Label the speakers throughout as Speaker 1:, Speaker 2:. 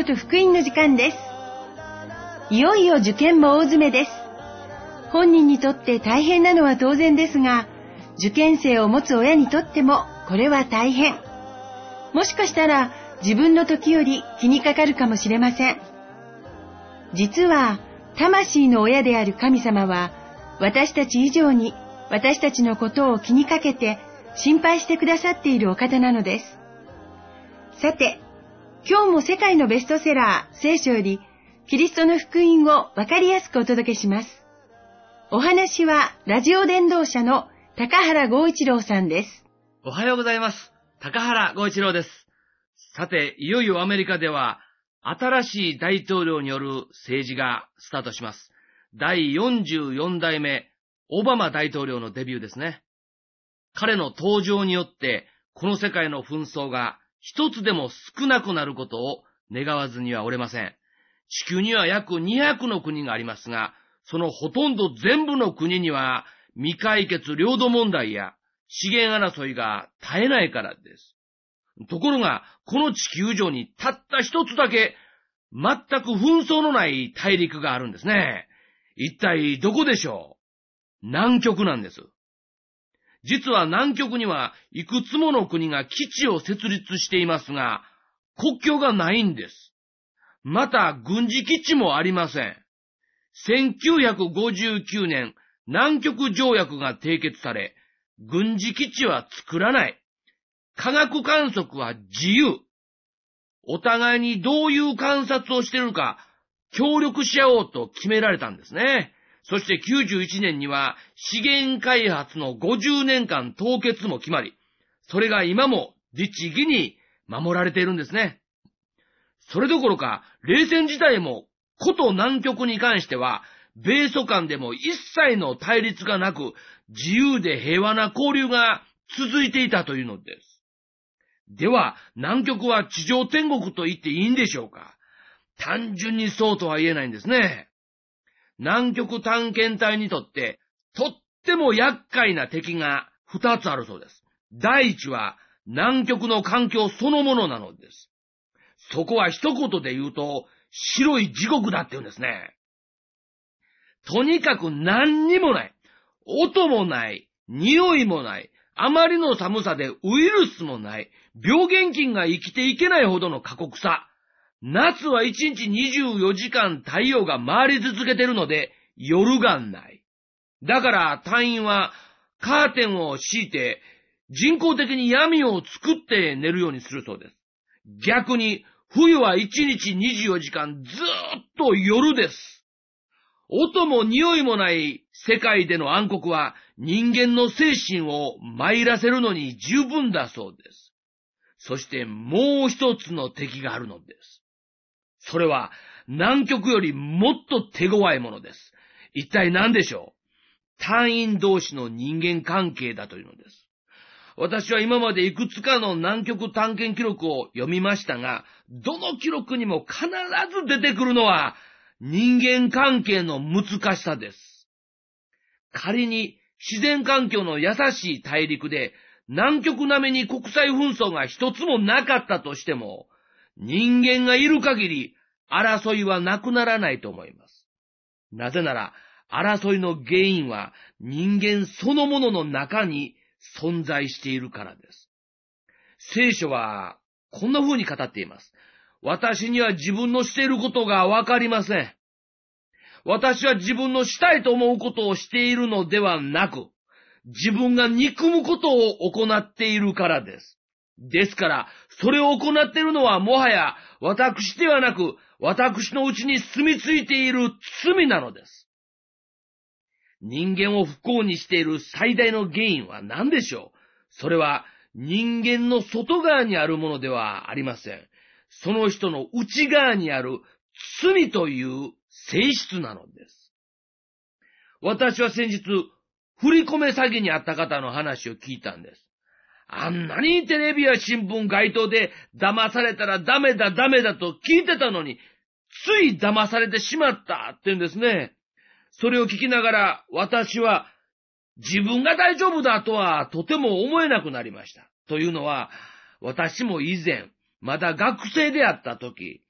Speaker 1: と福音の時間です。いよいよ受験も大詰めです。本人にとって大変なのは当然ですが、受験生を持つ親にとってもこれは大変。もしかしたら自分の時より気にかかるかもしれません。実は魂の親である神様は、私たち以上に私たちのことを気にかけて心配してくださっているお方なのです。さて、今日も世界のベストセラー聖書よりキリストの福音をわかりやすくお届けします。お話はラジオ伝道者の高原剛一郎さんです。
Speaker 2: おはようございます。高原剛一郎です。さて、いよいよアメリカでは新しい大統領による政治がスタートします。第44代目オバマ大統領のデビューですね。彼の登場によってこの世界の紛争が一つでも少なくなることを願わずにはおれません。地球には約200の国がありますが、そのほとんど全部の国には未解決領土問題や資源争いが絶えないからです。ところが、この地球上にたった一つだけ全く紛争のない大陸があるんですね。一体どこでしょう？南極なんです。実は南極にはいくつもの国が基地を設立していますが、国境がないんです。また軍事基地もありません。1959年、南極条約が締結され、軍事基地は作らない。科学観測は自由。お互いにどういう観察をしているか協力し合おうと決められたんですね。そして91年には資源開発の50年間凍結も決まり、それが今も律儀に守られているんですね。それどころか、冷戦時代も古都南極に関しては、米ソ間でも一切の対立がなく、自由で平和な交流が続いていたというのです。では、南極は地上天国と言っていいんでしょうか？単純にそうとは言えないんですね。南極探検隊にとって、とっても厄介な敵が2つあるそうです。第一は、南極の環境そのものなのです。そこは一言で言うと、白い地獄だって言うんですね。とにかく何にもない。音もない。匂いもない。あまりの寒さでウイルスもない。病原菌が生きていけないほどの過酷さ。夏は1日24時間太陽が回り続けてるので夜がない。だから隊員はカーテンを敷いて人工的に闇を作って寝るようにするそうです。逆に冬は1日24時間ずーっと夜です。音も匂いもない世界での暗黒は人間の精神を参らせるのに十分だそうです。そしてもう一つの敵があるのです。それは南極よりもっと手強いものです。一体何でしょう？隊員同士の人間関係だというのです。私は今までいくつかの南極探検記録を読みましたが、どの記録にも必ず出てくるのは人間関係の難しさです。仮に自然環境の優しい大陸で南極並みに国際紛争が一つもなかったとしても、人間がいる限り争いはなくならないと思います。なぜなら争いの原因は人間そのものの中に存在しているからです。聖書はこんな風に語っています。私には自分のしていることがわかりません。私は自分のしたいと思うことをしているのではなく、自分が憎むことを行っているからです。ですから、それを行っているのはもはや私ではなく、私のうちに住み着いている罪なのです。人間を不幸にしている最大の原因は何でしょう？それは人間の外側にあるものではありません。その人の内側にある罪という性質なのです。私は先日、振り込め詐欺にあった方の話を聞いたんです。あんなにテレビや新聞街頭で騙されたらダメだと聞いてたのに、つい騙されてしまったって言うんですね。それを聞きながら私は自分が大丈夫だとはとても思えなくなりました。というのは、私も以前、まだ学生であった時、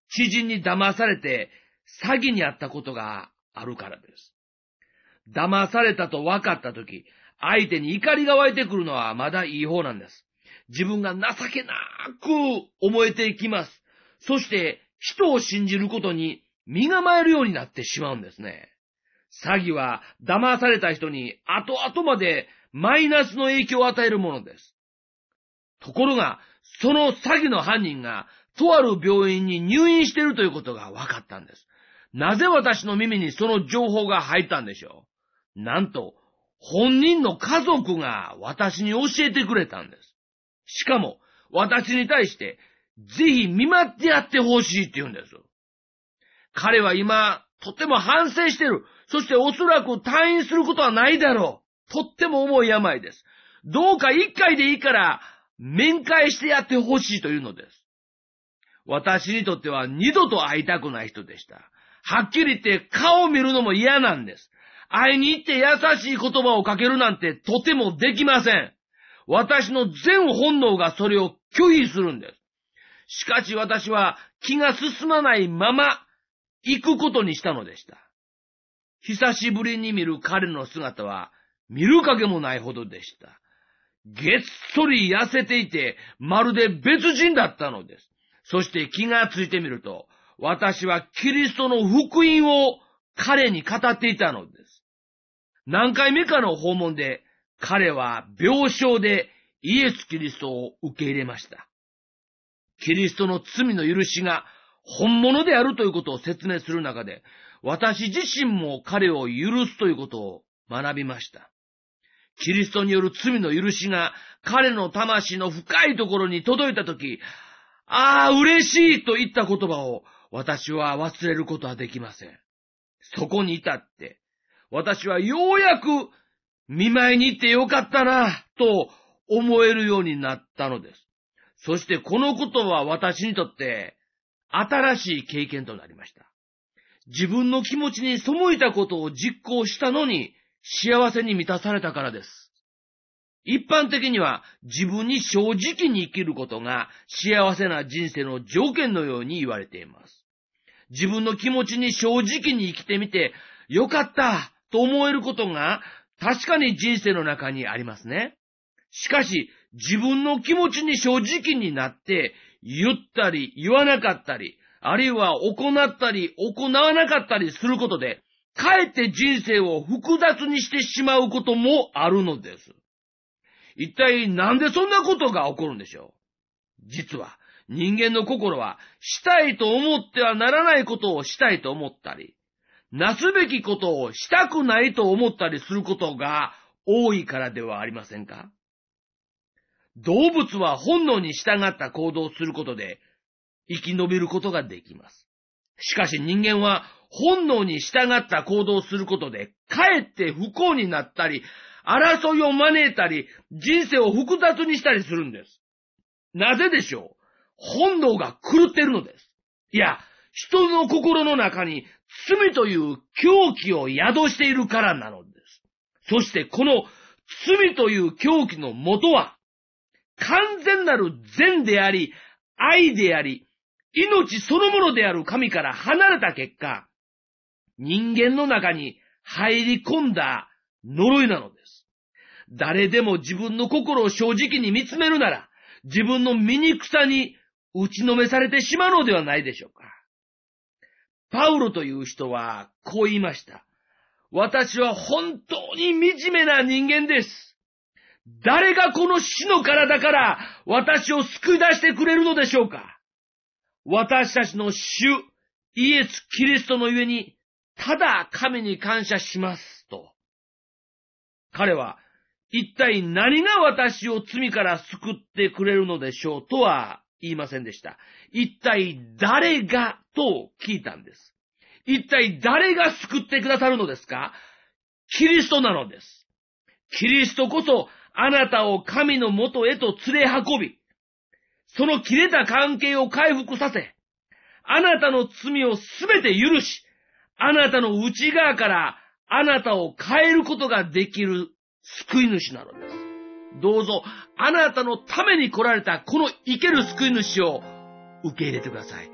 Speaker 2: 知人に騙されて詐欺にあったことがあるからです。騙されたと分かったとき、相手に怒りが湧いてくるのはまだいい方なんです。自分が情けなく思えていきます。そして人を信じることに身構えるようになってしまうんですね。詐欺は騙された人に後々までマイナスの影響を与えるものです。ところが、その詐欺の犯人がとある病院に入院しているということが分かったんです。なぜ私の耳にその情報が入ったんでしょう。なんと、本人の家族が私に教えてくれたんです。しかも、私に対して、ぜひ見舞ってやってほしいって言うんです。彼は今、とても反省してる。そしておそらく退院することはないだろう。とっても重い病です。どうか一回でいいから、面会してやってほしいというのです。私にとっては二度と会いたくない人でした。はっきり言って顔を見るのも嫌なんです。会いに行って優しい言葉をかけるなんてとてもできません。私の全本能がそれを拒否するんです。しかし私は気が進まないまま行くことにしたのでした。久しぶりに見る彼の姿は見る影もないほどでした。げっそり痩せていてまるで別人だったのです。そして気がついてみると、私はキリストの福音を彼に語っていたのです。何回目かの訪問で彼は病床でイエス・キリストを受け入れました。キリストの罪の許しが本物であるということを説明する中で、私自身も彼を許すということを学びました。キリストによる罪の許しが彼の魂の深いところに届いたとき、ああ、嬉しいと言った言葉を私は忘れることはできません。そこに至って、私はようやく見舞いに行ってよかったな、と思えるようになったのです。そしてこのことは私にとって新しい経験となりました。自分の気持ちに背いたことを実行したのに幸せに満たされたからです。一般的には自分に正直に生きることが幸せな人生の条件のように言われています。自分の気持ちに正直に生きてみてよかったと思えることが確かに人生の中にありますね。しかし自分の気持ちに正直になって言ったり言わなかったり、あるいは行ったり行わなかったりすることで、かえって人生を複雑にしてしまうこともあるのです。一体なんでそんなことが起こるんでしょう。実は人間の心はしたいと思ってはならないことをしたいと思ったり、なすべきことをしたくないと思ったりすることが多いからではありませんか。動物は本能に従った行動をすることで生き延びることができます。しかし人間は本能に従った行動をすることでかえって不幸になったり、争いを招いたり、人生を複雑にしたりするんです。なぜでしょう。本能が狂っているのです。いや、人の心の中に罪という狂気を宿しているからなのです。そしてこの罪という狂気の元は、完全なる善であり、愛であり、命そのものである神から離れた結果、人間の中に入り込んだ呪いなのです。誰でも自分の心を正直に見つめるなら、自分の醜さに打ちのめされてしまうのではないでしょうか。パウロという人はこう言いました。私は本当に惨めな人間です。誰がこの死の体から私を救い出してくれるのでしょうか。私たちの主イエス・キリストのゆえにただ神に感謝しますと。彼は一体何が私を罪から救ってくれるのでしょうとは言いませんでした。一体誰がと聞いたんです。一体誰が救ってくださるのですか。キリストなのです。キリストこそあなたを神の元へと連れ運び、その切れた関係を回復させ、あなたの罪をすべて許し、あなたの内側からあなたを変えることができる救い主なのです。どうぞあなたのために来られたこの生ける救い主を受け入れてください。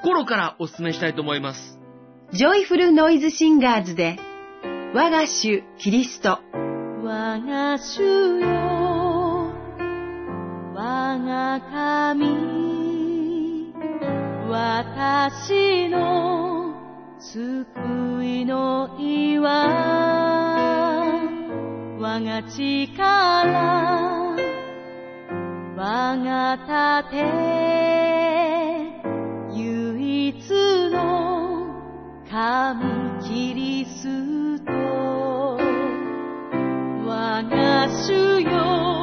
Speaker 2: 心からお勧めしたいと思います。
Speaker 1: ジョイフルノイズシンガーズで、我が主キリスト。
Speaker 3: 我が主よ、我が神、私の救いの岩、我が力、我が盾、唯一の神キリスト。我が主よ、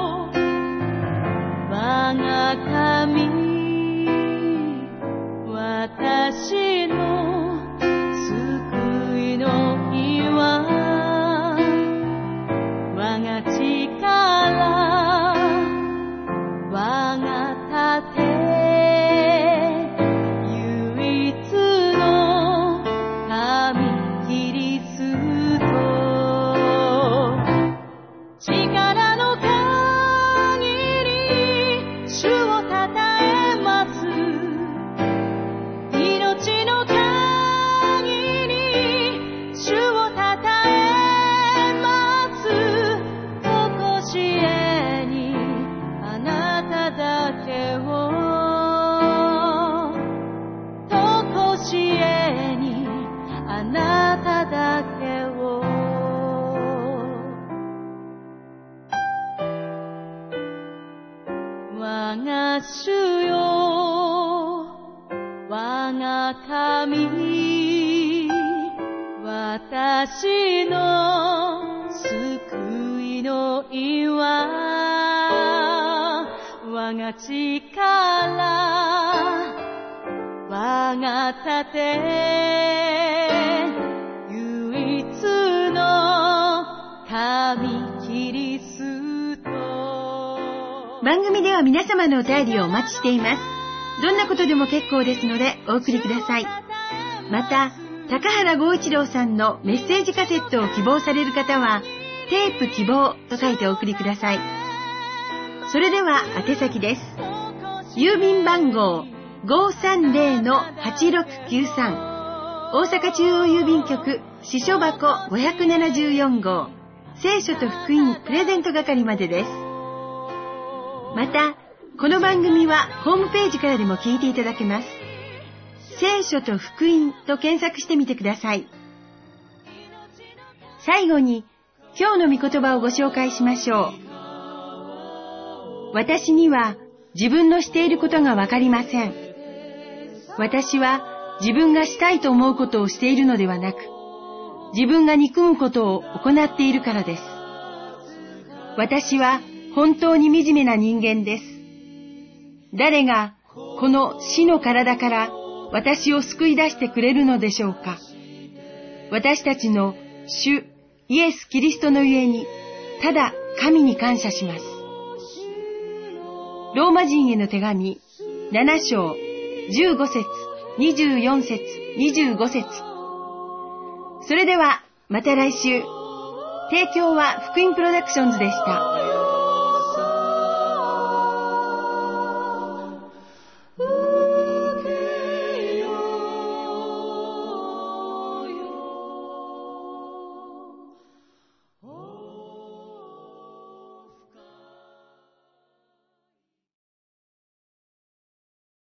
Speaker 3: 我が神、私の救いの岩、我が力、我が盾、唯一の神キリスト。力の限り主をたたえます。命の限り主をたたえます。とこしえにあなただけを、とこしえにあなただけを。我が主よ、我が神、私の救いの岩、我が力、我が盾、唯一の神キリスト。
Speaker 1: 番組では皆様のお便りをお待ちしています。どんなことでも結構ですのでお送りください。また、高原剛一郎さんのメッセージカセットを希望される方は、テープ希望と書いてお送りください。それでは宛先です。郵便番号 530-8693 大阪中央郵便局支所箱574号聖書と福音プレゼント係までです。また、この番組はホームページからでも聞いていただけます。聖書と福音と検索してみてください。最後に、今日の御言葉をご紹介しましょう。私には自分のしていることがわかりません。私は自分がしたいと思うことをしているのではなく、自分が憎むことを行っているからです。私は本当に惨めな人間です。誰がこの死の体から私を救い出してくれるのでしょうか。私たちの主イエス・キリストのゆえに、ただ神に感謝します。ローマ人への手紙7章15節24節25節。それではまた来週。提供は福音プロダクションズでした。